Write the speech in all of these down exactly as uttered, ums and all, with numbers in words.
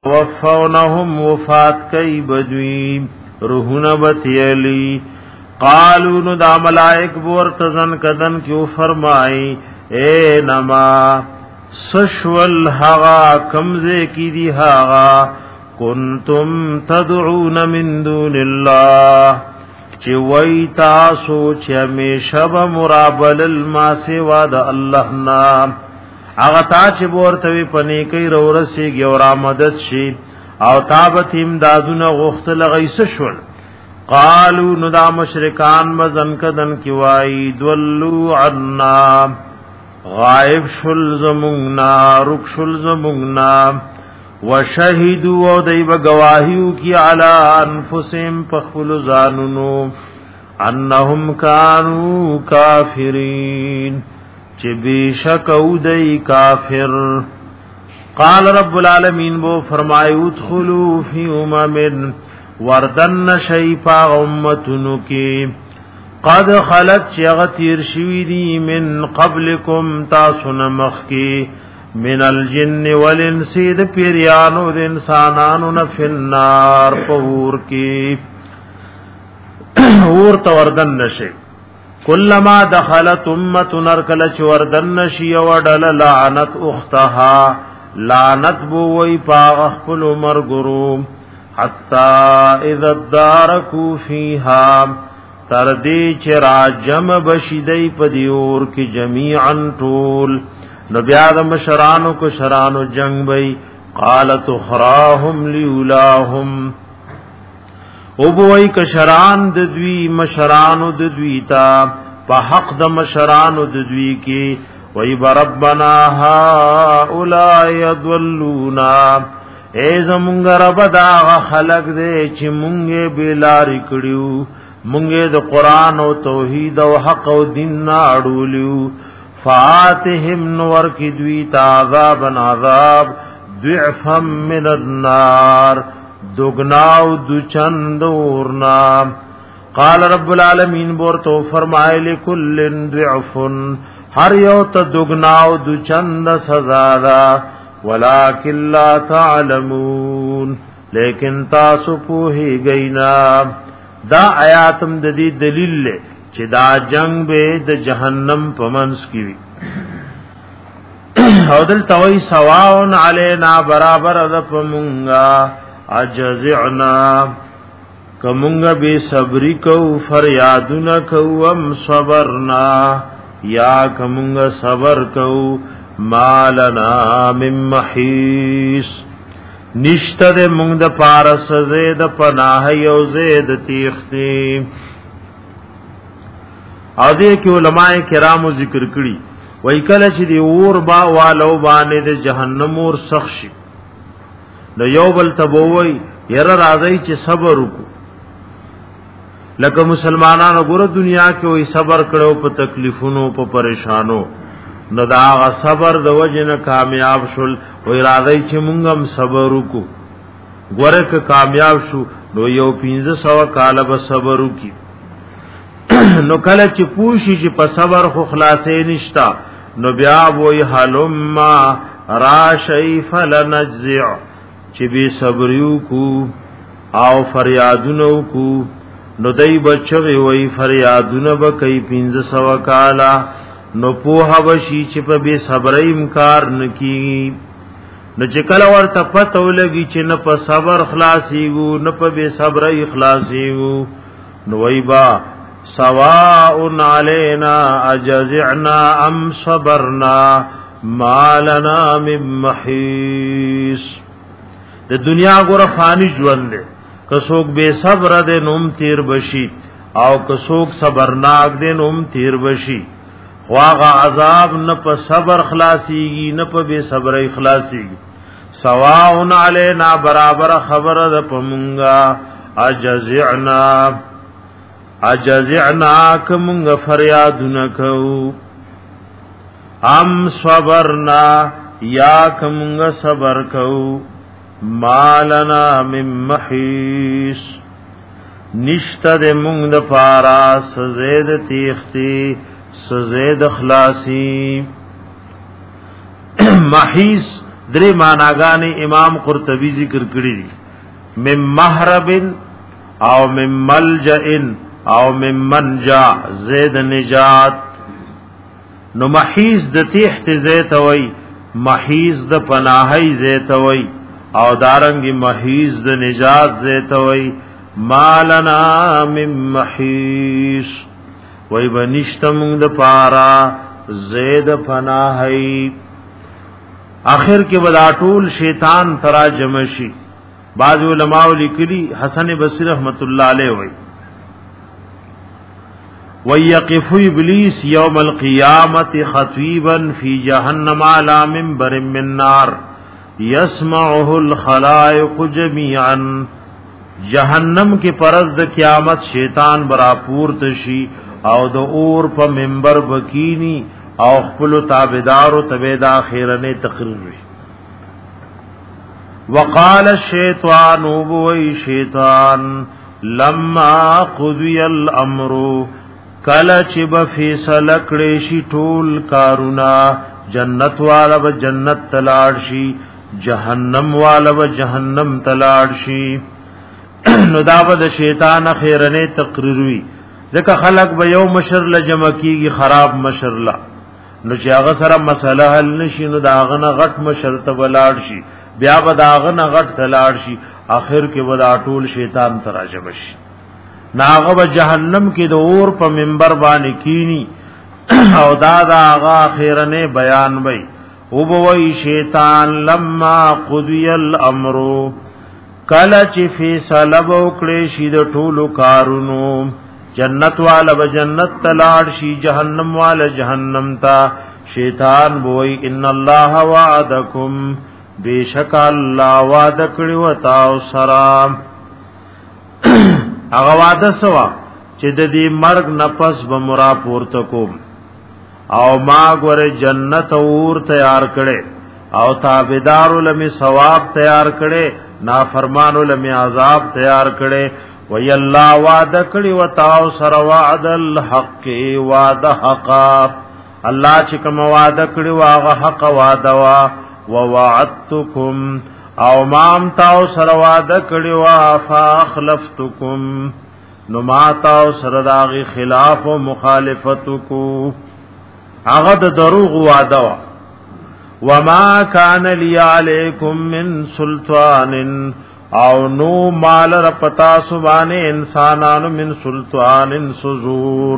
وفونهم وفات کئی بدوی روحون بتیلی قالو نو دا ملائک بورتزن کدن کیو فرمائی اے نما سشول حغا کمزے کی دی حغا کنتم تدعون من دون اللہ چی وی تاسو چی ہمیشہ بمرابل الما سوا دا اللہ نام اغا تا چی بورتوی پنی کئی رو رسی گی اور آمدد شی او تابت امدادون غخت لغیس شول قالو ندا مشرکان مزن کدن کی وائی دولو عنا غائب شل زمونگنا رک شل زمونگنا وشهدو او دیب گواہیو کی علی انفسهم پخفل زانونو انہم کانو کافرین چی بیشک او دی کافر قال رب العالمین بو فرمائے ادخلو فی امم وردن شیفا امتنو کی قد خلت چیغتیر شویدی من قبلکم تاسن مخکی من الجن والانسی د پیریانو د انسانانو نفی النار پور کی اور توردن نشی کلما دخلت امت نرکل چوردن نشی وڈل لعنت اختها لعنت بوئی پاغ اخپل مرگرو حتی اذا دارکو فیها تردی چرا جم بشیدی پدیور کی جمیعا طول نو بیاد مشرانو کو شرانو جنگ بی قالت اخراهم لیولاهم او بوئی کشران ددوی مشرانو ددوی تا پا حق د مشرانو ددوی کی وی بربنا ها اولائی ادولونا اے زمونگ رب داغ خلق دے چی مونگے بیلاری کڑیو مونگے د قرآن و توحید و حق و دین ناڑولیو فاتهم نور کی دویت عذابا عذاب ضعفا من النار دگناو دو چندورنا قال رب العالمین بورتو فرمائے لکل ضعف ہر یوت دگناو دو چند سزادا ولیکن لا تعلمون لیکن تاسو پوہی گئینا دا آیاتم ددی دلیل لے چې دا جنگ به د جهنم پمنس کی وی او دل توي سواون علینا برابر د پمونگا اجزعنا کمونگا به صبر کو فریادنا کو ام صبرنا یا کمونگا صبر کو مالنا من محیس نشته د مونږ د پارس زید پناه یو زید تیختی او دې کې علماء کرامو ذکر کړي وای کله چې دی اور با والو باندې د جهنم اور سخشي نو یو بل تبوي ير راځي چې صبر وکړو لکه مسلمانانو ګوره دنیا کې وای صبر کړو په تکلیفونو په پریشانو نو دا صبر د وجنه کامیاب شول وای راځي چې مونږ هم صبر وکړو ګوره که کامیاب شو نو یو پنځه سو کاله به صبر وکړو نو کله چې پوښی چې په صبر خو خلاصې نشتا نو بیا وای حلم راشی فلنجزع چې به صبر یو کو او فریادونو کو نو دای بچوي وای فریادونه به کوي پنځه سو کالا نو په هوشي چې په به صبر انکار نکی نو چې کله ورته پته ولګي چې نه په صبر خلاصيږي نه په به صبر اخلاصيږي نو وای با سواء علینا اجزعنا ام صبرنا ما لنا من محیص د دنیا ګره فانی ژوند دی کڅوک بے صبر دې نوم تیر بشي او کڅوک صبرناک دې نوم تیر بشي واغه عذاب نه په صبر خلاصيږي نه په بے صبر اخلاصيږي سواء علینا برابر خبر د پمونگا اجزعنا اجزعنا کمونگ فریادنا کو ام صبرنا یا کمونگ صبر کو مالنا من محیص نشتا دے مونگ دا پارا سزید تیختی سزید خلاصی محیص درې معناګانې امام قرطبي ذکر کړې دي من محرب او من ملجأ او من منجا زید نجات. نو محیز د تیحت زیت وی محیز د پناهی زیت وی او دارنگی محیز د نجات زیت وی مالنا من محیز وی بنشتمونگ د پارا زید پناهی. آخر کې ودا ټول شیطان تراجم شي. بعض علماء لیکلي حسن بصری رحمت الله علیه وی ويقف ابلیس یوم القیامت خطیبا فی جہنم علی منبر من نار یسمعه الخلائق جميعا. جہنم کې پرز د قیامت شیطان برا پورت شي او د اور په منبر بکینی او خپل تابعدار او تبعدا خیرنه تقریر وی. وقال الشیطان وبوی شیطان لما قضی الامر کله چې به فیصله کړي شي ټول کارونا جنت والا به جنت تلاړ شي جهنم والا به جهنم تلاړ شي نو دا به د شیطان خیرنه تقریر وی. ځکه خلق به یو مشر لجمع کیږي خراب مشر لا نو چې هغه سره مسله حل نشي نو دا غنه غټ مشر ته ولاړ شي بیا به دا غنه غټ تلاړ شي اخر کې به دا ټول شیطان تراجم شي. ناغه به جهنم کې د اور په منبر باندې کینی او دا دا هغه خیرنه بیان وای او بوئی شیطان لما قضی الامر کله چې فیصله وکړي شي د ټولو کارونو جنت والا به جنت تلاړ شي جهنم والا جهنم تا شیطان بوئی ان الله وعدکم بیشک الله وعده کړی و تاسو سره هغه وعده سوا چې د دې مرګ نفس به مرا پورته کوم او ما ګوره جنت اور تیار کړي او تابعدارو لمه ثواب تیار کړي نافرمانو لمه عذاب تیار کړي وی الله وعده کړي و تاسو سره وعد الحق وعده حق الله چې کوم وعده کړي واغه حق وعده وا ووعدتکم او مام تاو سره وعده کړي وا فاخلفتکم نو ما تاو سره داغي خلاف او مخالفت کو هغه د دروغ وعده وا وما کان لی علیکم من سلطان او نو مال رپتا سبانه انسانانو من سلطان سزور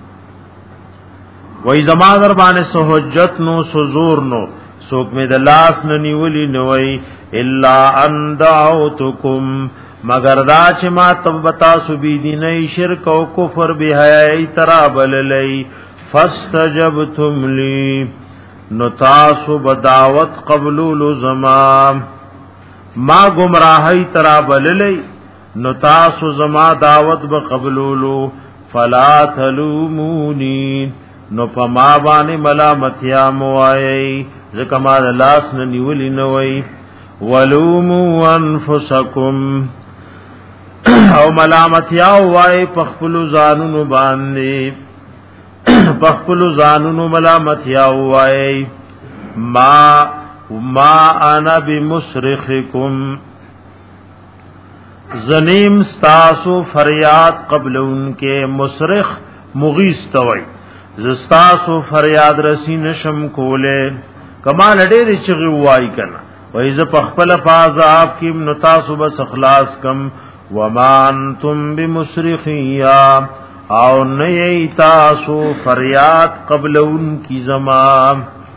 وای زما در باندې سہجت نو سزور نو سوک می د لاس نه نیولی نوئی الا ان دعوتکم مگر دا چې ما تبتا سبی دیني شرک او کفر بهای ترابل لئی فاستجبتم لی نو تاسو بدعوت قبول زما ما گمراهی ترابل لئی نو تاسو زما دعوت بقبولو فلا تلومونی نو پما باندې ملامتیا موای ځکه ما لاس نه نیولې نه وای ولوموا انفسکم او ملامتیا وای پخپل ځانونو باندې پخپل ځانونو ملامتیا وای ما ما انا بمصرخکم زنیم ستاسو فریاد قبل انکه مصرخ مغیث توي زستاسو فریاد رسی نشم کوله کمال ډېر چغي وای کنه وای ز پخپل فازاب کیم نتاسو بس اخلاص کم ومانتم بمصرخیا او نه تاسو فریاد قبل ان کی زمان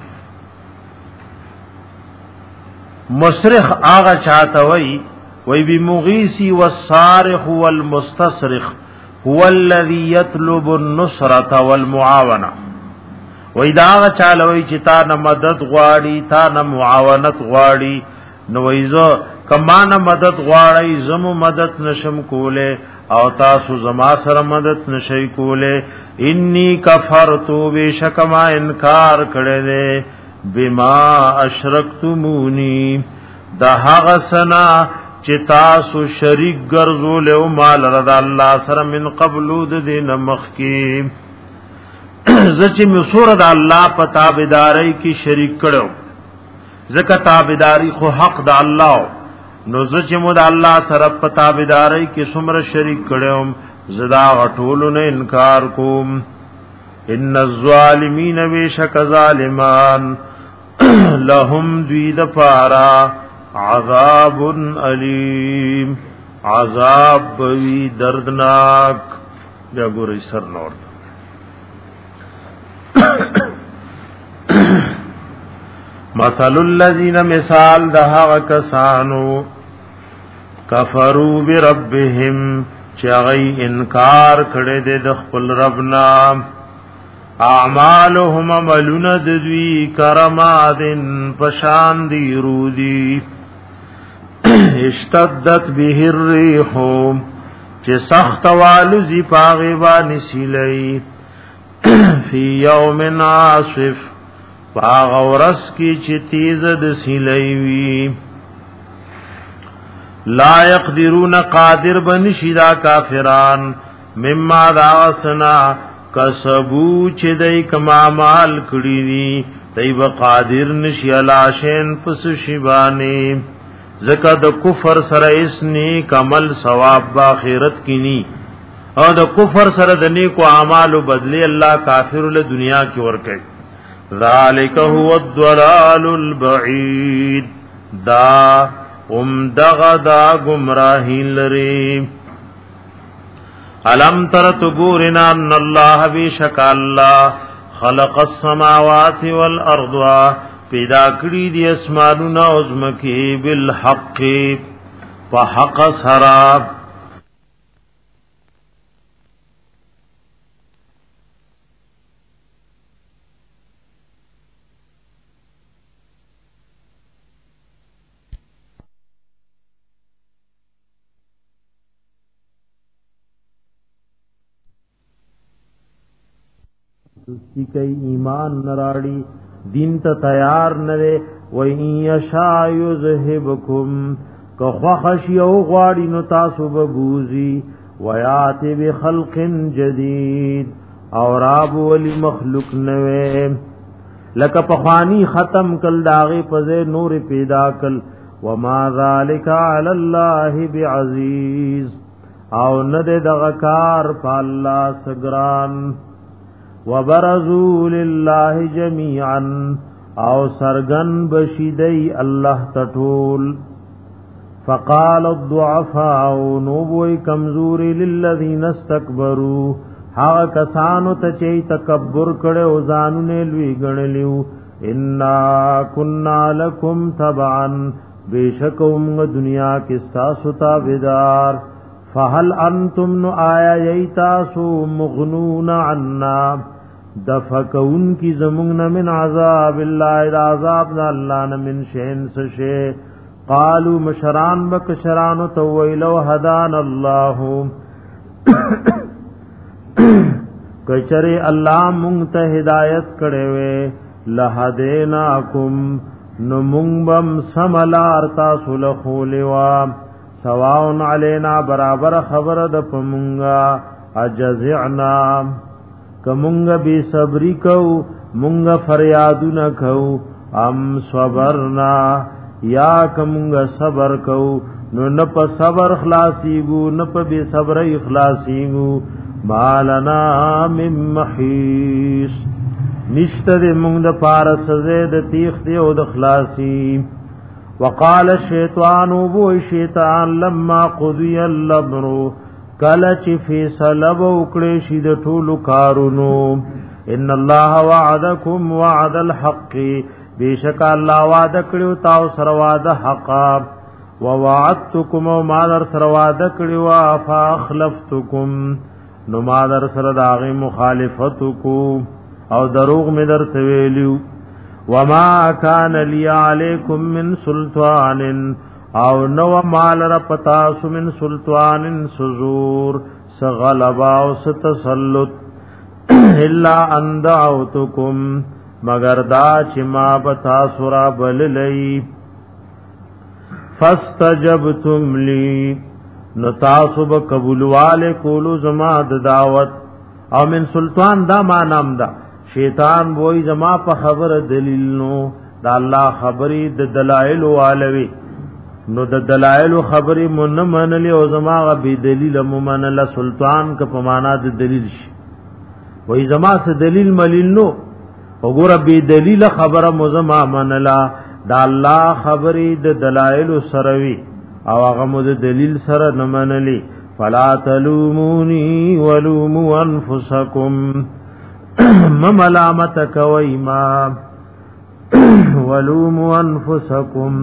مصرخ آغا چاہتا وی وی بمغیسی والصارخ والمستصرخ هو الذي يطلب النصرة والمعاونة وی دا آغا چالوی چی تا نا مدد غواړي تا نا معاونت غواړي نو ویزو کمانا مدد غواړي زمو مدد نشم کوله او تاسو زما سره مدد نشي کوله انی کفرتو بشکما انکار کړه دې بما اشرکتمونی دا هغه سنا چې تاسو شریک ګرځول او مال رضا الله سره من قبل د دین مخکی زچ می سور د الله پتا بيداري کی شریک کړو زکه تابعداري خو حق د الله نو چې مو د الله سره په تابعداري کې څومره شریک کړم زدا غټول نه انکار کوم ان الظالمین وشک ظالمان لهم دوید پارا عذاب علیم عذاب وی دردناک بیا ګورې سر نور مثل الذین مثال دها کسانو کفروا بربهم چغی انکار کړي د خپل ربنا اعمالهم عملون دوی کرمادن پشان دی رودی اشتدت به الريح چې سخت والذي پاغبان سیلئی فی یوم عاصف پاغورس کی چې تیز د سیلئی وی لا يقدرون قادر بنشدا کافران مما داسنا کسبو چې دای کما مال کړی دي دای به قادر نشي علاشین پس شیبانه زکه د کفر سره اس نیک عمل ثواب با آخرت کینی او د کفر سره د نیکو اعمالو بدلی الله کافر له دنیا کې ورکړي ذالک هو الضلال البعید دا ام دغه دا گمراهی لري علم تر تبورنا ان الله بشک الله خلق السماوات والارض پیدا کړی دي اسمانونه او زمکه بالحق فحق سراب سستی کئی ایمان نراڑی دین تا تیار نرے وَإِن يَشَاء يُذْهِبْكُمْ کخوخشی او غواڑی نتاسو ببوزی وَيَاتِ بِخَلْقٍ جَدِيد اور آب ولی مخلوق نوے لکا پخوانی ختم کل داغی پزے نور پیدا کل وَمَا ذَلِكَ عَلَى اللَّهِ بِعَزِيزٍ او ند دغکار پا اللہ سگران وبرزوا لله جميعا او سرغن بشیدی الله تطول فقال الضعفاء نوبوی کمزوری للذین استكبروا ها کسانو ته چي تکبر کړي او ځانونه لوی ګڼلیو ان كنا لكم تبعا بشکوم دنیا کې تاسو تابعدار فهل انتم نو آیا یتاسو مغنون عنا دفکون کی زمون من عذاب الله عذاب الله نه من شین سشه قالوا مشران بک شران تو ویلو هدان الله کچره الله مونږ ته هدایت کړي وې لهدیناکم نو مونږ بم سملار تاسو له خولوا سواون علینا برابر خبر د پمونگا اجزعنا کمونگا بی صبری کو مونگا فریادو نکو ام صبرنا یا کمونگا صبر کو نو نپ صبر خلاصیگو نپ بی صبر اخلاصیگو مالنا من محیش نشتر مونگ دا پارس زید تیخ دی او دا خلاصی وقال الشیطان بو شیطان لما قضی الامر کلچ فی سلب وکړي شي د ټولو کارونو ان الله وعدکم وعد الحق بیشک الله وعده کړو تاسو سره وعده حق ووعدتکم ما در سره وعده کړو فاخلفتکم نو ما در سره داغه مخالفت کو او دروغ می در ویلیو وما كان لي عليكم من سلطان او نو مال رپتاس من سلطان سزور سغلبا او ستسلط الا ان دعوتكم مگر دا چې ما بتا سورا بللی فاستجبتم لي نو تاسو به قبول والے کولو زما د دعوت او من سلطان دا ما نام دا شیطان وای زما په خبر دلیل نو دا الله خبرې د دلایل والوي نو د دلایل خبرې مون منلې او زما غبي دلیل مومنل سلطان ک په معنا د دلیل شي وای زما څه دلیل ملیل نو وګوره به دلیل خبره مزما منلا دا الله خبرې د دلایل سروي او هغه مو د دلیل سره نه منلې فلا تلوموني ولوموا انفسكم مملامت کوي ما ولوموا انفسكم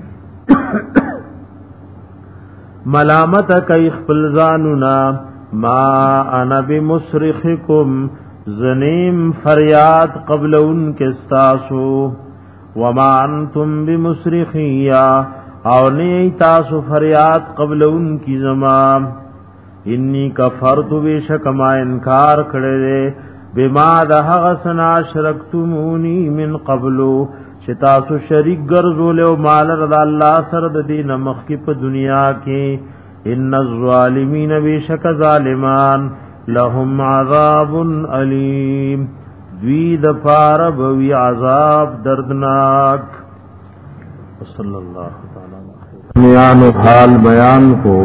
ملامت کوي خپل ځانونا ما انا بمصرخكم زنیم فریاد قبل ان کے استاسو وما انتم بمصرخیا او نی تاسو فریاد قبل ان کی زمان انی کفرت بیشک ما انکار کړه بما دهغ سنا شرکتمونی من قبلو شتاسو شریک ګرځول او مال رضا الله سره د دین مخ کی په دنیا کې ان الظالمین بیشک ظالمان لهم عذاب علیم دوی د پار بوی عذاب دردناک صلی اللہ تعالی بیان حال بیان کو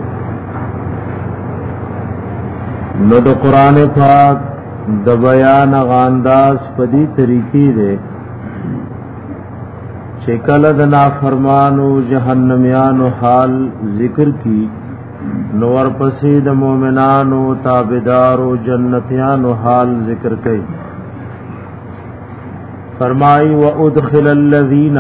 نو د قران پاک د بیان غانداز پدی طریقې ده شکل د نافرمانو جهنميانو حال ذکر کی نور پسې د مؤمنانو تابعدارو جنتیانو حال ذکر کړي فرمای و ادخل الذین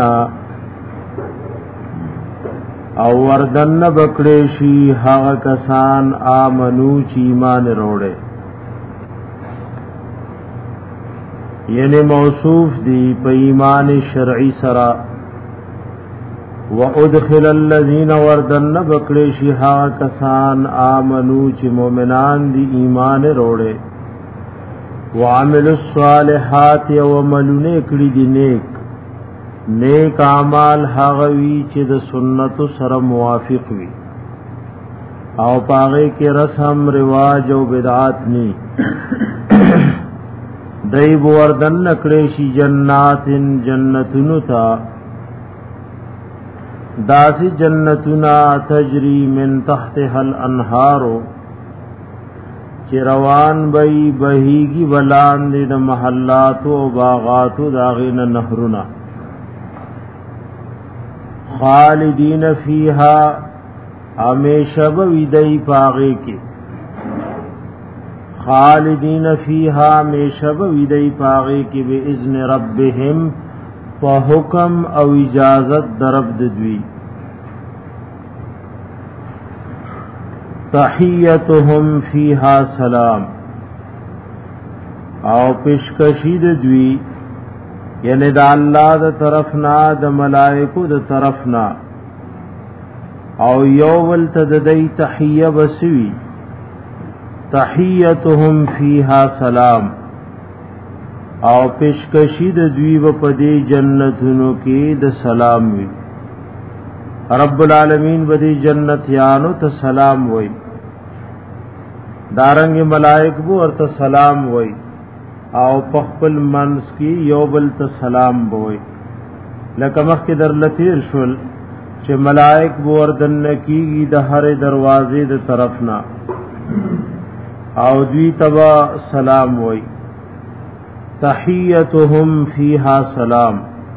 او وردن بکړې شي هغه کسان امنو چې ایمان وروړي یعنی موصوف دی په ایمان شرعي سره وادخل الذين وردن بکړې شي هغه کسان امنو چې مؤمنان دي ایمان وروړي وعملوا الصالحات وعملونه کړي دي نیک نیک اعمال هغه وی چې د سنت سره موافق وي او پاره کې رسم رواج او بدعات ني دای وردن نکړې شي جناتن جنتونو تا داسی جنتنا تجری من تحتها الانهار چی روان بئی بہیگی بلان دی دا محلاتو و باغاتو داغین نهرنا خالدین فیها ہمیشہ بویدئی پاغے کی خالدین فیها ہمیشہ بویدئی پاغے کی بے اذن ربهم حکم او اجازت درب دوی تحیتهم فیها سلام او پیشکشی دوی یعنی دا اللہ دا طرفنا دا ملائکو دا طرفنا او یوول تددی تحیه بسوی تحیتهم فیها سلام او پیشکشی د دوی و پدی جنتونو کې د سلام وی رب العالمین بدی جنتیانو ته سلام وی دارنګ ملائک بو ورته سلام وی او پخپل منس کی یوبل ته سلام وی لکه مخکې در لتیر شول چې ملائک بو وردن کیږي د هر دروازې د طرفنا او دوی تبا سلام وی تحیتهم فیها سلام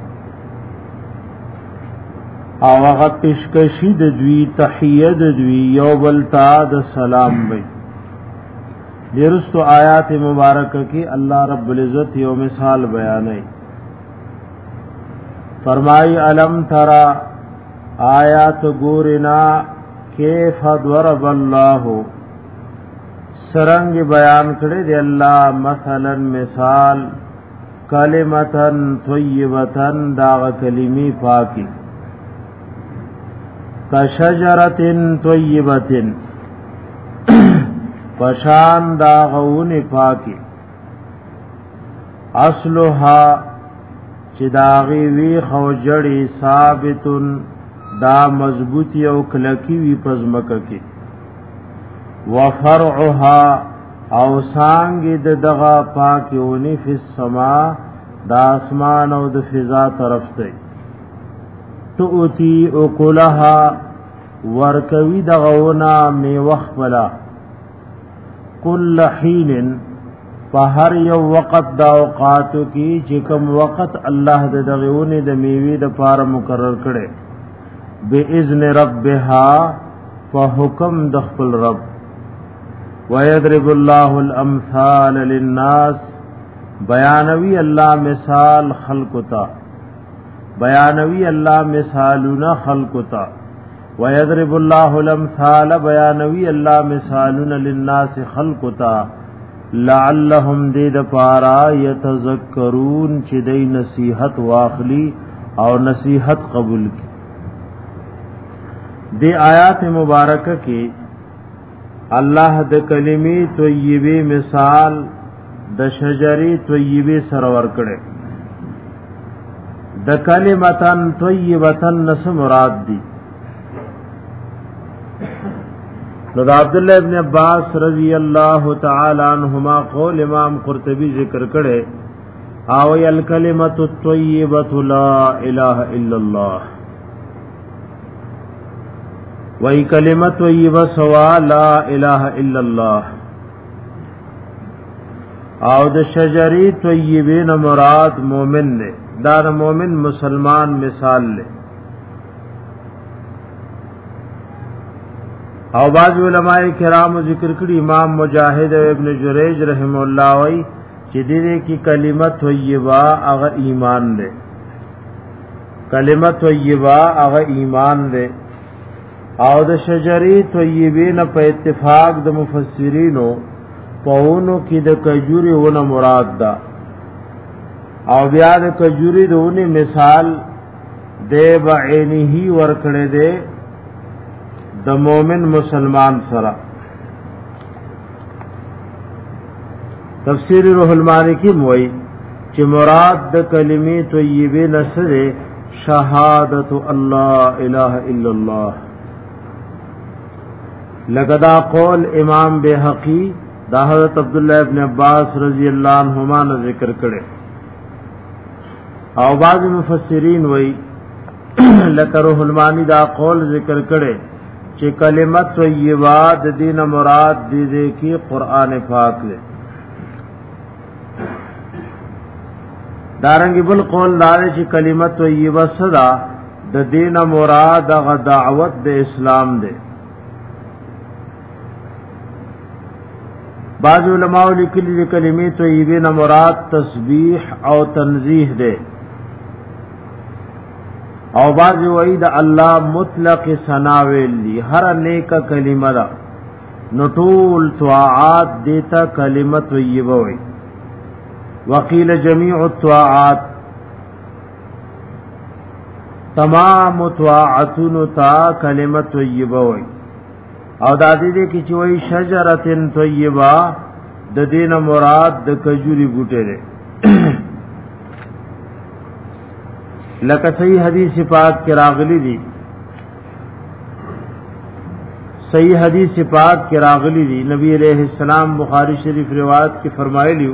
او هغه پیشکشی د دوی تحیه د دوی یو بل تا د سلام وي درستو آیات مبارکه کې الله رب العزت یو مثال بیانوي فرمای علم ترى آیات ګورنا کیف ضرب الله سرنگ بیان کړی دی الله مثلا مثال کلمتن طیبتن دا کلمی پاکی کشجرتن طیبتن پشان دا غون پاکی اصلها چې داغي وی خو جړی ثابتن دا مضبوطی او کلکی وی پزمکه کې وفرعها او سانگی د دغه پاکیونی فی السما دا اسمان او د فضا طرف ته تؤتی اکلها ورکوی دغونا می وخبلا کل حین فهر یو وقت دا اوقاتو کی چکم وقت اللہ دا دغیونی دا میوی دا پار مقرر کرے بإذن ربها فحکم دخل رب وَيَضْرِبُ اللَّهُ الْأَمْثَالَ لِلنَّاسِ بیانوی اللہ مثال خلقتا بیانوی اللہ مثالنا خلقتا وَيَضْرِبُ اللَّهُ الْأَمْثَالَ بیانوی اللہ مثالنا للناس خلقتا لعلهم دید پارا یتذکرون چی دی نصیحت واخلی اور نصیحت قبول کی. دی آیات مبارکہ کی اللہ د کلمی طیبی مثال د شجری طیبی سرور کړي د کلمتن طیبتن نس مراد دی. نو عبد الله ابن عباس رضی اللہ تعالی عنہما قول امام قرطبی ذکر کړي او الکلمۃ الطیبۃ لا الہ الا اللہ وی کلمت طیبہ سوا لا الہ الا اللہ او د شجری طیبین مراد مومن نے دار مومن مسلمان مثال لے. او بعض علماء کرام ذکر کړي امام مجاہد او ابن جریج رحم اللہ وی چې دې کی کلمت طیبہ هغه ایمان دے کلمت طیبہ هغه ایمان دے او د شجری طیبین په اتفاق د مفسرینو پهونو کې د کجوري ونه مراد ده او بیا د کجوري دونه مثال د بعینه ورکړه ده د مؤمن مسلمان سره. تفسیر روح المانی کی موئی چې مراد د کلمې طیبه نسره شهادت الله اله الا الله لقدا قول امام بهقی دا حضرت عبداللہ ابن عباس رضی اللہ عنہما نے ذکر کرے او بعض مفسرین وی لکه روح المانی دا قول ذکر کرے چې کلمت طیبہ د دین مراد دی دے کی قرآن پاک لے. دارنگی بل قول دارے چې کلمت طیبہ صدا د دین مراد غ دعوت د اسلام دے. بعض علماء لکلی دی کلمی طیبین مراد تسبیح او تنزیح دے او بعض وعید اللہ مطلق ثناویل دی ہر نیک کلمہ دا نطول طاعات دیتا کلمہ طیبہ وی وقیل جمیع الطاعات تمام طاعتون تا کلمہ طیبہ وی او دادی دے کی چوئی شجرتن طیبہ د دین مراد د کجوری بوٹے دے لکه صحیح حدیث پاک کی راغلی دی صحیح حدیث پاک کی راغلی دی نبی علیہ السلام بخاری شریف روایت کی فرمائے لیو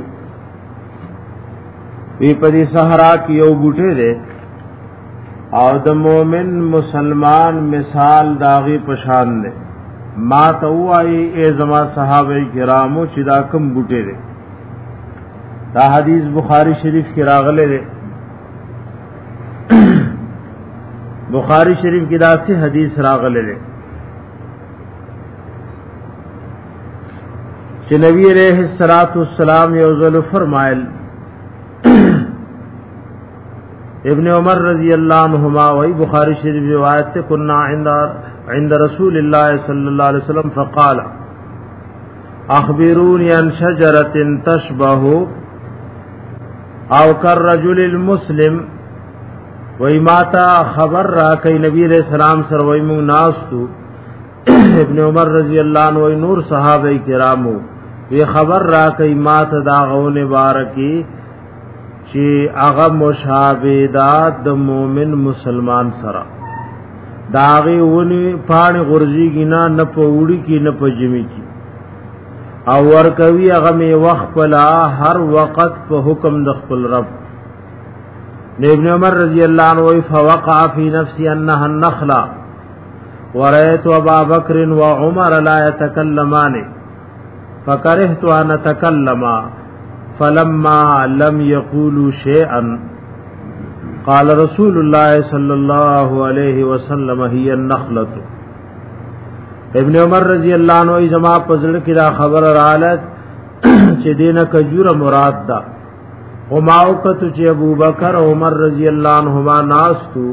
وی پدی صحرا کی یو بوٹے دے او د مومن مسلمان مثال داغی پشان دے ما توائی اے زما صحابہ کرامو چې دا کم بوټه دي. دا حدیث بخاری شریف کې راغله ده بخاری شریف کې دا سی حدیث راغله ده چې نبی علیہ الصلوۃ والسلام یو ځل فرمایل ابن عمر رضی اللہ عنہما وی بخاری شریف روایت تے کنا عند عند رسول اللہ صلی اللہ علیہ وسلم فقال اخبرونی عن شجرت تشبہ او کالرجل المسلم وی ماتا خبر را کئی نبی علیہ السلام سر وی مونگ ناستو ابن عمر رضی اللہ عنہ وی نور صحابہ کرامو وی خبر را کئی ماتا داغون بارکی چی اغا مشابدات د مومن مسلمان سرا داغی ونی پانی غرزی کی نا نپوڑی کی نپجمی کی او ورکوی اغا می وقت پلا ہر وقت پا حکم د خپل رب ابن عمر رضی اللہ عنہ فوقع فی نفسی انها النخلہ ورأيت ابا بکر وعمر لا يتكلمان فكرهت ان اتكلم فلما لم يقولوا شيئا قال رسول الله صلى الله عليه وسلم هي النخلة. ابن عمر رضی اللہ عنہ زما پزړ کې دا خبر رالت چې دینه کجوره مراد ده او ما وکړو چې ابو بکر او عمر رضی اللہ عنہما ناستو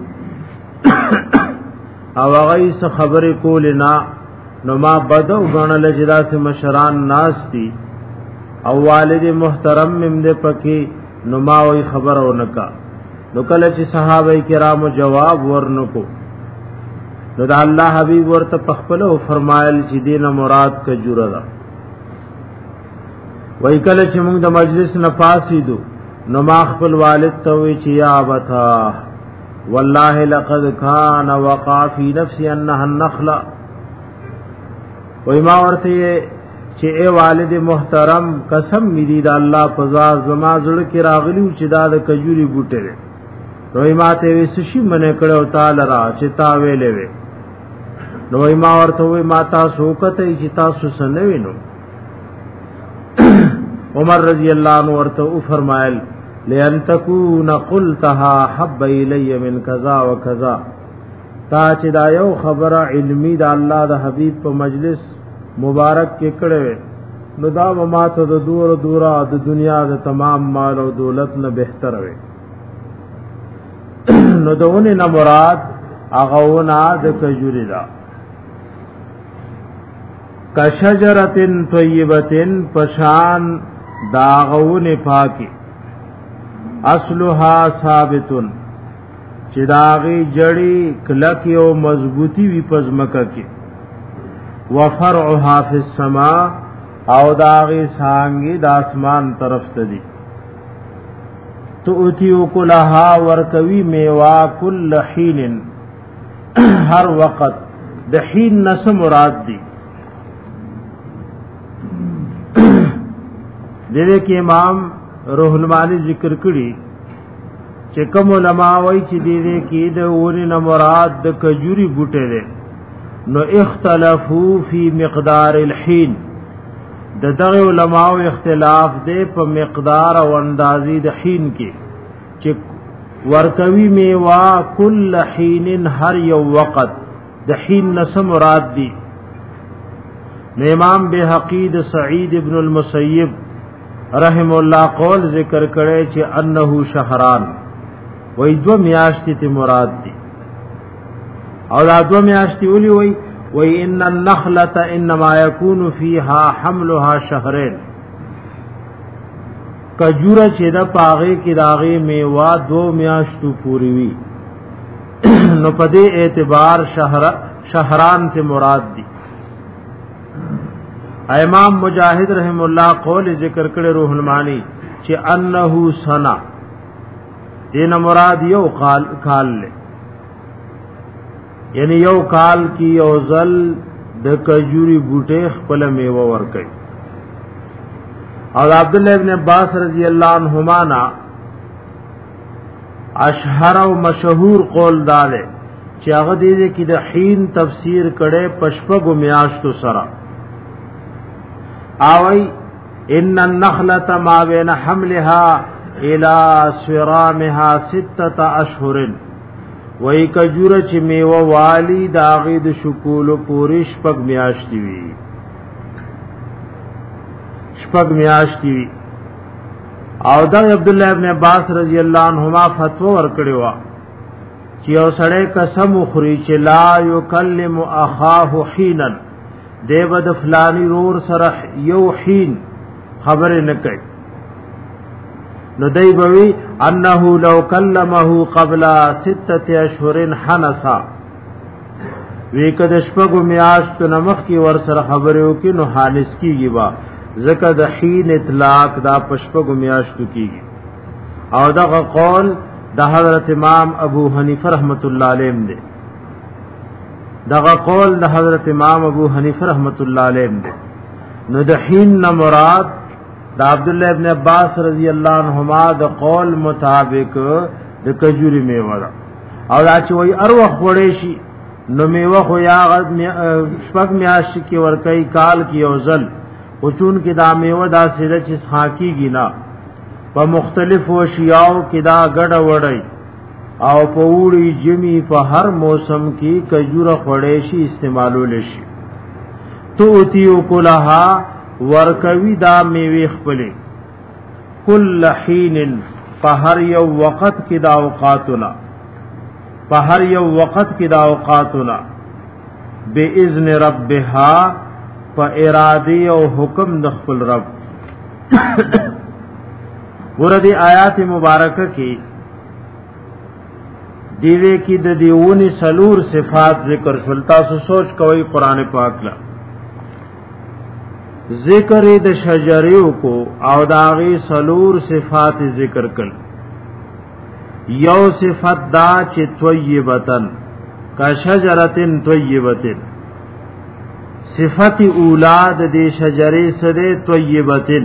او هغه څه خبرې کول نه نو ما بدو غنل چې داسې مشران ناستی او والد محترم مم دې پکې نو ما وی خبرو نکا نو کله چې صحابه کرام جواب ورنکو نو دا الله حبیب ورته پخپلو فرمایل چې دینه مراد کجوره ده. وای کله چې موږ د مجلس نه پاسیدو نو ما خپل والد ته وی چې یا ابتا والله لقد كان وقع في نفسي انها النخله. وای ما ورته چې اے والد محترم قسم می دي د الله پزا زما زړه کې راغلی چې دا د کجوري بوټه ده. نو ما ته وی سشي منه کړو تعالی را چې تا ویلې وی نو ما ورته وی ما تاسو کته چې تاسو سنوي نو عمر رضی اللہ عنہ ورته او فرمایل لئن تکون قلتها حب الی من کذا وکذا تا چې دا یو خبره علمی د الله د حبیب په مجلس مبارک کې کړه نو دا ما ته د دور دورا د دنیا د تمام مال او دولت نه بهتر وي. نو دونه نه مراد هغه ونه د کجوري دا کشجرتن طیبتن پشان داغون پاکی اصلها ثابتن چې داغي جړی کلکی او مضبوطی وی پزمکه کی وفرعها فی السماء او داغي سانګي د اسمان طرف ته دی تؤتیو کلها ورکوی میوا کل حین هر وقت د حین نس مراد دی. دغه کې امام روح المانی ذکر کړي چې کوم علما وایي چې دغه کې د اوري نه مراد د کجوري بوټي ده نو اختلافو فی مقدار الحین د دغه علما او اختلاف ده په مقدار او اندازې د حین کې چې ورکوي میوا کل حین هر یو وخت د حین نس مراد دي. امام بهقی د سعید ابن المسیب رحم الله قول ذکر کړي چې انه شهران وای دو میاشتې ته مراد دي او دا دو میاشتې ولي وای وای ان النخله انما يكون فيها حملها شهرين کجوره چې دا پاغه کې داغه میوا دو میاشتو پوری وی نو په دې اعتبار شهر شهران ته مراد دي. امام مجاہد رحم اللہ قول ذکر کړي روح المانی چې انه سنا دین مراد یو قال کال له یعنی یو کال کی یو زل د کجوري بوټه خپل میوه ور کوي. او عبد الله ابن عباس رضی اللہ عنہما نا اشهر او مشهور قول دار چې هغه دې کې د حین تفسیر کړي پشپغو میاشتو سره اوی ان النخلة ما بین حملها الى صرامها ستة اشهر وی کجوره چې میوه والی داغی د شکول پوری شپږ میاشتې وی شپږ میاشتې وی او دا عبد الله ابن عباس رضی الله عنهما فتوا ورکړی و چې یو سړی قسم خوري چې لا یکلم اخاه حینا دیو د فلانی رور سره یو حین خبر نه کوي نو دی بوي انه لو کلمه قبل ستة اشهر حنسا وی کده شپږو میاشتو نمخ کی ور سره خبرو کې نو حانس کیږي با زکه د حین اطلاق دا پشپږو میاشتو کیږي. او دا قول د حضرت امام ابو حنیفه رحمت الله علیه دی دغه قول د حضرت امام ابو حنیفه رحمت الله علیه دی. نو د حین نه مراد د عبد الله ابن عباس رضی الله عنهما د قول مطابق د کجوري میوه ده او دا چې وای ار وخت وړې شي نو میوه خو یا شپږ میاشت کې ورکای کال کې او ځل او چون کې دا میوه دا سره چې خاکیږي نه په مختلفو شیاو کې دا ګډه وړي او په وړي جمی په هر موسم کې کجوره خړې شي استعمالول شي تو اوتیو کلها ورکوي دا میوه خپلې کل حین په هر یو وخت کې دا اوقاتنا په هر یو وخت کې دا اوقاتنا باذن ربها په اراده او حکم د خپل رب ورته آیات مبارکه کې دیوے کی د دیونی سلور صفات ذکر شلتا سو سوچ کوي قران پاک لا ذکر د شجریو کو او داغي سلور صفات ذکر کړ یو صفت دا چې طیبتن کا شجرتن طیبتن صفت اولاد د شجری سره طیبتن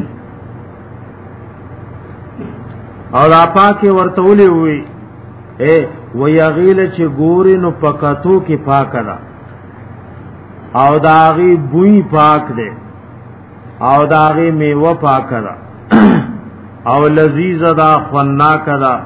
او اپا کې ورتولې وي اے ویغیل چې ګوري نو پکاتو کې پاک ده او داغي بوئی پاک ده او داغي میوه پاک ده او لذیذ ده خناک ده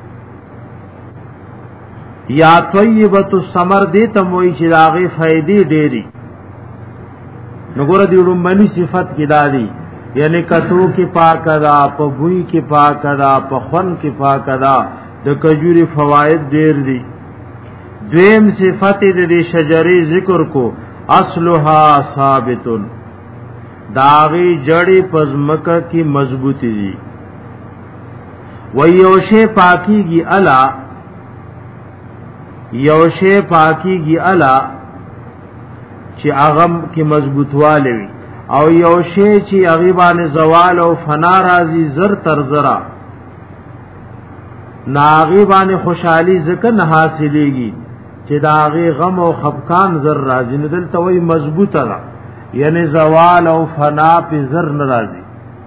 یا طیبۃ الثمر دې تم وای چې داغي فائدې ډېری نو ګور دې لومبني صفت کې دادي یعنی کتو کې پاک ده په بوئی کې پاک ده په خون کې پاک ده د کجوري فواید ډیر دي دویم صفت د شجرې ذکر کو اصلها ثابت داغي جړې پزمکه کی مضبوطی دي ويوشه پاکيږي الا یوشه پاکيږي الا چې اغم کی مضبوطواله وي او یوشه چې غیبان زوال او فنا راضي زر تر زرا ناغي باندې خوشحالي ځکه نه حاصلېږي چې داغي غم او خفقان زر راځي نه دلته وي مضبوطه ده یعنی زوال او فنا په زر ناراضي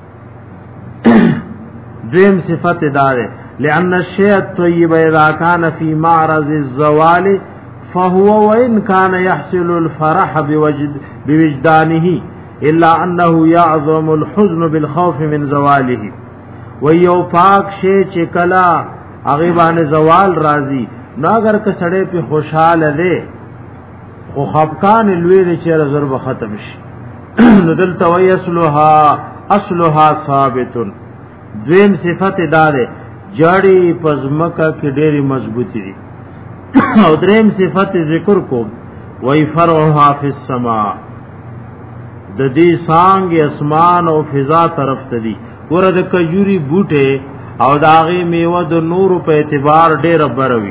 دویم صفت داره لأن الشيء الطيب اذا كان في معرض الزوال فهو وان كان يحصل الفرح بوجد بوجدانه الا انه يعظم الحزن بالخوف من زواله ويو پاک شي چې کلا هغه باندې زوال راځي نو اگر که سړی په خوشاله دی خو خفقان لوی دی چې ضرب ختم شي نو دلته وی اصلها اصلها ثابت دویم صفت داره جړی پزمکه کې ډېری مضبوطی دي او دریم صفت ذکر کو وی فرعها فی السماء د دې څنګه اسمان او فضا طرف ته دي ورته کجوري بوټه او داغي میوه د نور په اعتبار ډېر بروي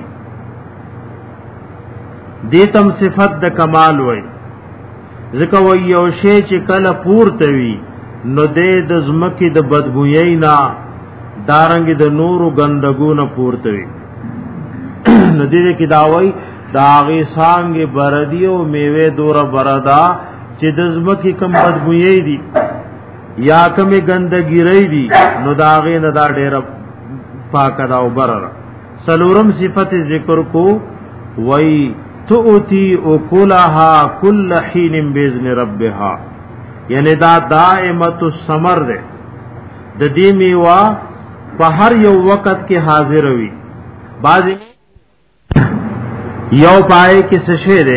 دیتم صفت د کمال وای ځکه وای یو شی چې کله پورته وي نو دې د زمکه د بدبوئی نه دارنګ د نور غندګو نه پورته وي نو دې کې داوي داغي څنګه بردی او میوه دور بردا چې د زمکه کم بدبوئی دي یا کمی گندگی رئی دی نو داغی ندا ډیر پاک دا او برر سلورم صفت ذکر کو وی تؤتی اکلها کل حین باذن ربها یعنی دا دائمت الثمر ده د دې میوا په هر یو وخت کې حاضر وي بعض یو پای کې څه ده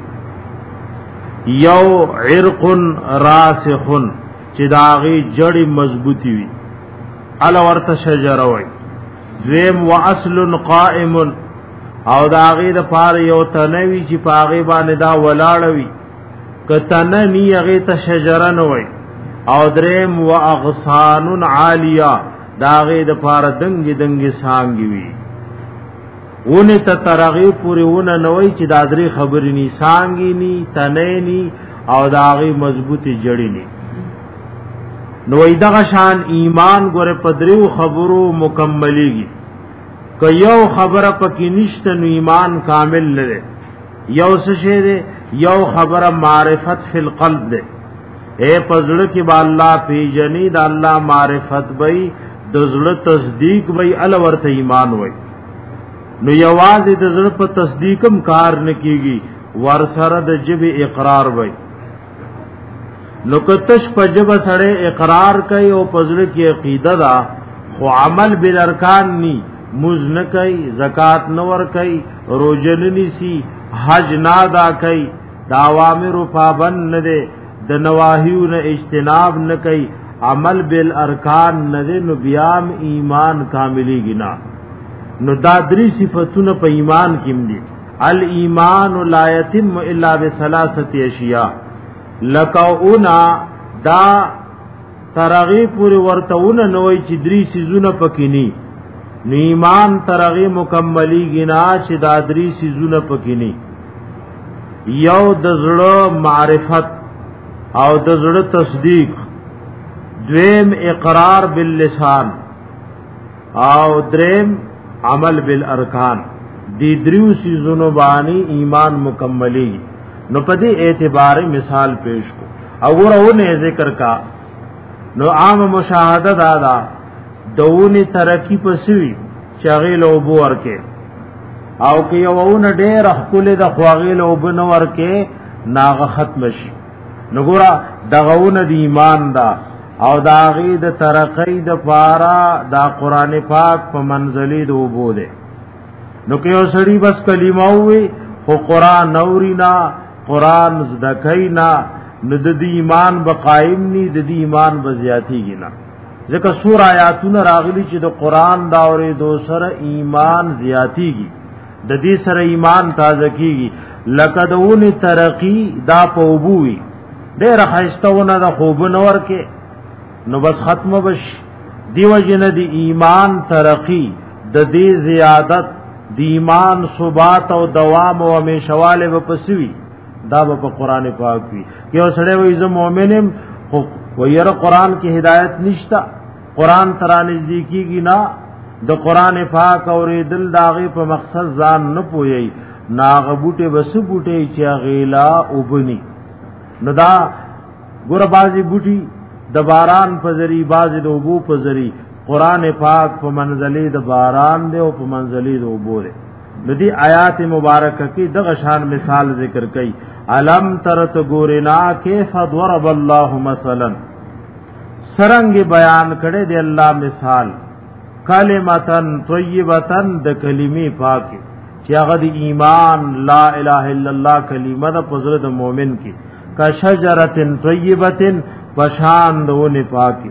یو عرق راسخن چې داغي جړی مضبوطی وي الا ورته شجره وي ذم واصل قائم او داغي د پار یو تنوي چې پاغي باندې دا ولاړوي کتن نی هغه ته شجره نه وي او درم واغصان عاليه داغي د پار دنګ دنګ سانګي وي ونه ته ترغي پوری ونه نه وي چې دا درې خبرې ني سانګي ني تنه ني او داغي مضبوطی جړی ني نو ایدغه شان ایمان ګره پدریو خبرو مکملیږي که یو خبره پکې نشته نو ایمان کامل نه دی یو څه شی دی یو خبره معرفت فی القلب دی اے پزړه کې با الله پیجنې د الله معرفت وای د زړه تصدیق وای ال ورته ایمان وای نو یوازې د زړه په تصدیقم کار نکېږي ور سره د جبه اقرار وای نو کتش په جبه سره اقرار کوي او پزړه کې عقیده دا خو عمل بالارکان ني مز نه کوي زکات نه ور کوي روزه نه نيسي حج نه ادا کوي دا اوامر پابند نه دي د نواهیو نه اجتناب نه کوي عمل بالارکان نه دي نو بیام ایمان کاملی گنا نو دا درې صفاتونه په ایمان کې دي الایمان لا یتم الا بثلاثه اشیاء لکونا دا ترغی پوری ورتهونه نوې چې درې سيزونه پکې ني نو ایمان ترغی مکملی گنا چې دا درې سيزونه پکې ني یو د زړه معرفت او د زړه تصدیق دویم اقرار باللسان او دریم عمل بالارکان دی دریو سیزونو بانی ایمان مکملی نو پدی اعتبار مثال پیش کو اگرہونے ذکر کا نو عام مشاہدہ دادا دونی ترقی پسوی چاغیل اوبو ورکے او که یوون ډیر خپل د خواغیل اوبو نو ورکے ناغه ختم شي نو ګورا دغون د ایمان دا او دا غي د ترقی د پارا دا قران پاک په منزلې د اوبو ده نو که یو سړی بس کلمه وي خو قران نورینا قران زدکینا نو د ایمان بقائم ني د ایمان بزیاتیږي نه ځکه سور آیاتونه راغلي چې د قران دا اورې دو سره ایمان زیاتیږي د دې سره ایمان تازه کیږي لکه دونه ترقی دا په وبوي ډېر خاصتونه د خوب نور کې نو بس ختم بش دیو جن دی ایمان ترقی د دې زیادت د ایمان ثبات او دوام او همیشواله په پسوي دا په قران پاک وی یو سړی وې زه مؤمنم خو ويره قران کې هدایت نشتا قران ترانه نزدیکیږي نه د قران پاک اوریدل داغه په مقصد ځان نه پوي ناغه بوټي بس بوټي چې غیلا وبني نو دا ګور بازي بوټي د باران په ذری بازي د وبو په ذری قران پاک په منزلې د باران دی او په منزلې د وبو دی د دې آیات مبارکه کې دغه شان مثال ذکر کړي علم ترت ګورنا کیف ضرب الله مثلا سرنګ بیان کړي دی الله مثال کلمتن طیبتن د کلمې پاکه چې هغه د ایمان لا اله الا الله کلمه د پزړه د مؤمن کې کا شجرتن طیبتن پشان دونه پاکه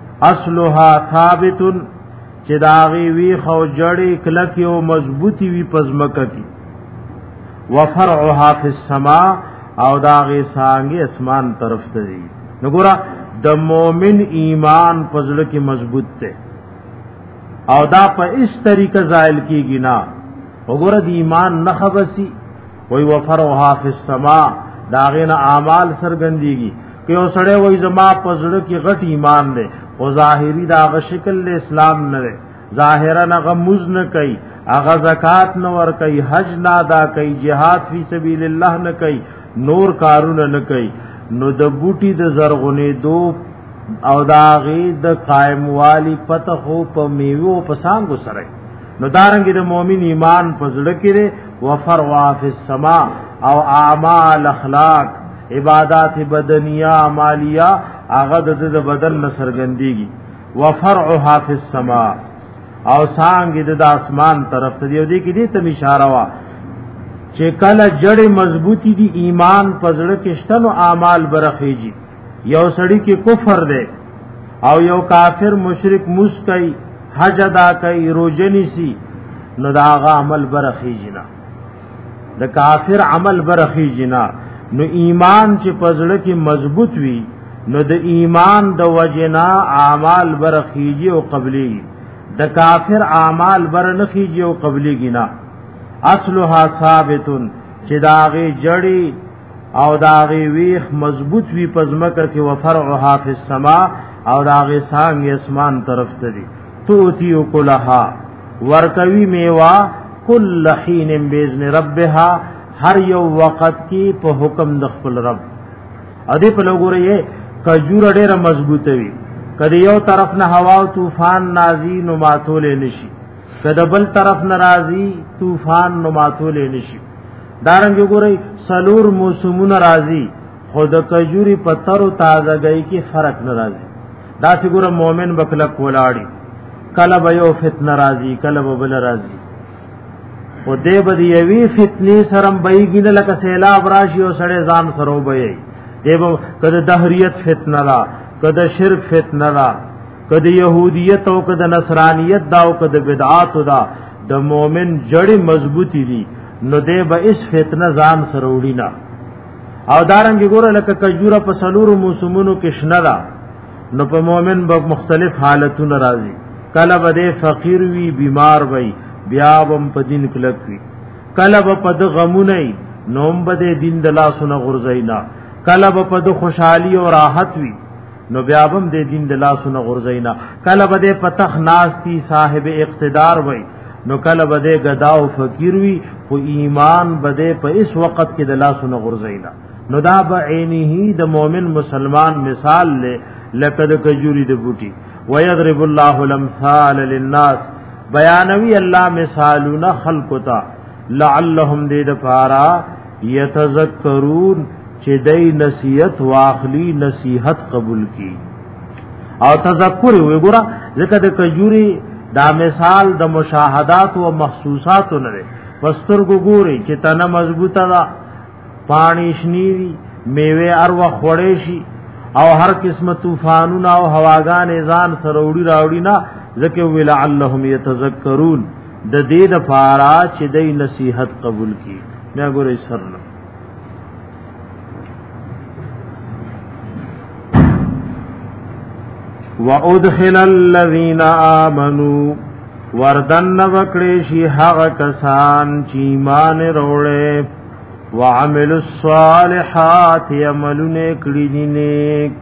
اصلها ثابت چې داغي وی خو جړې کلکی او مضبوطی وی پزمکه کی وفرعها فی السما او داغي سانګي اسمان طرف ته دی نګورا د مؤمن ایمان پزړه کې مضبوط ته او دا په اس طریقه زائل کیږي نه وګوره د ایمان نه خبسي وای وفرعها فی السما داغه نه اعمال سرګندېږي که یو سړی وای زما پزړه کې غټ ایمان دی او ظاهری دا غ شکل اسلام نه دی ظاهرا هغه مز نه کوي هغه زکات نه ور کوي حج نه ادا کوي jihad فی سبیل الله نه کوي نور کارونه نه کوي نو د بوټي د زرغونې دو او داغي د قائم والی پته خو په میوه په سانګو سره نو دارنګ د مؤمن ایمان پزړه کې وفروا فی السما او اعمال اخلاق عبادات بدنیه مالیه هغه د بدن نسرګندېږي وفرعها فی السما او څنګه د اسمان طرف ته دی کې دې ته اشاره وا چې کله جړې مضبوطی دی ایمان پزړه کې شتنو اعمال برخیږي یو سړی کې کفر دی او یو کافر مشرک مسکای حج ادا کوي روزنی سی نو دا هغه عمل برخیږي نه د کافر عمل برخیږي نه نو ایمان چې پزړه کې مضبوط وي نو د ایمان د وجنا اعمال برخیږي او قبلي د کافر اعمال برنخیږي او قبليږي نه اصلها ثابتن چې داغه جړی او داغه ویخ مضبوط وی پزمکه کې وفرعها فی السما او داغه سانګ اسمان طرف ته دي توتیو کلها ورکوي میوا کل حین باذن ربها هر یو وخت کې په حکم د خپل رب ا دې په لګورې کجور ډېره مضبوطه وي کله یو طرف نه هوا او طوفان نازي نو ماتول نشي کده بل طرف ناراضي طوفان نو ماتول نشي دارنګ ګورئ سلور موسمون ناراضي خود کجوري پتر او تازګۍ کې فرق ناراضي دا څنګه مؤمن بکله کولاړي کله به یو فتنه راځي کله به بل راځي او دې بدی یوي فتنی سرم بېګین لکه سیلاب راشي او سړې ځان سره وبېي دیو کده دهریت فتنه لا کده شرک فتنه لا کده يهوديت او کده نصرانيت دا او کده بدعات دا د مؤمن جړې مضبوطی دي نو دې به اس فتنه ځان سره وړینا او دارنګ ګوره لکه کجوره په سلور موسمونو کې شنلا نو په مؤمن به مختلف حالتونه راځي کله به فقیر وی بیمار وي بیا بم په دین کلک وی کله به په غمونه نوم به دین د لاسونه غرزینا کله به په خوشحالي او راحت وی نو بیا بم د دین د لاسونه غرزینا کله به په تخ ناستی صاحب اقتدار وی نو کله به غدا او فقیر وی خو ایمان به په اس وخت کې د لاسونه غرزینا نو دا به عینه د مؤمن مسلمان مثال له لقد کجوری د بوټي ويضرب الله الامثال للناس بیانوی الله مثالنا خلقتا لعلهم دې دفارا يتذكرون چې دای نصیحت واخلی نصیحت قبول کی او تذکر وي ګره ځکه د کجوري دا مثال د مشاهدات او محسوسات نه وستر ګوري چې تنه مضبوطه ده پانی شنیری میوه اروا خوړې شي او هر قسمه طوفانونه او هواګان ځان سروړي راوړي نه ځکه ویل علهم يتذكرون د دې د فارا چې د نصیحت قبول کی بیا ګورې سرنه وادخل الذين امنوا وردن وکړي شي هغه کسان چې ایمان وروړي وعملوا الصالحات يعملون کړي دي نیک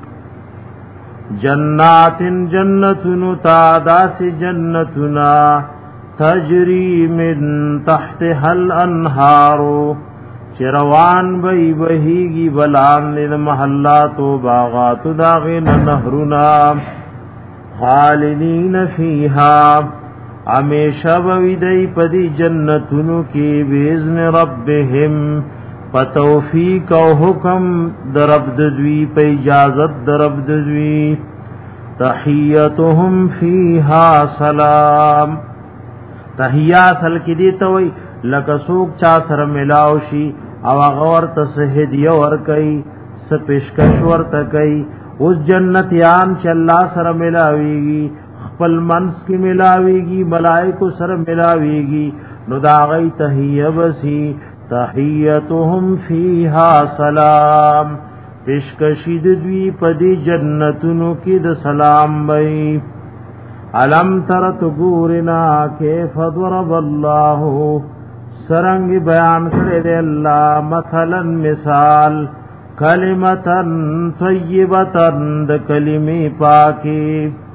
جنات جنتن تعداس جنتنا تجري من تحتها الانهار چروان بی بهیگی بلان لد محلات و باغات داغین نهرنا خالدین فیها ہمیشہ بویدئی پدی جنتنو کی بیزن ربهم پتوفیق او حکم درب ددوی پا اجازت درب ددوی تحیتهم فیها سلام تحییہ اصل کی دیتوئی لکه سوک چا سره ملاوشي او غور تصهدیه ور کوي سپیشکش ورته کوي اوس جنتیان چې الله سره ملاويږي خپل منس کې ملاويږي ملائکه سره ملاويږي نو دا غي تحیه بسی تحیتهم فیها سلام پیشکشی دوی پدی جنتونو کې د سلام وي علم ترت ګورنا کیف ضرب الله سرنگ بیان کرے دے اللہ مثلا مثال کلمتن طیبتن د کلمی پاکی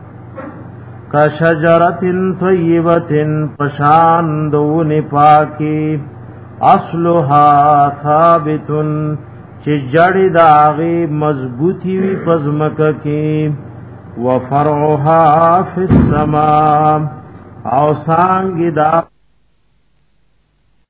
کشجرتن طیبتن پشان دون پاکی اصلها ثابتن چی جڑی داغی مضبوطی وی پزمک کی وفرعها فی السماء او سانگی دا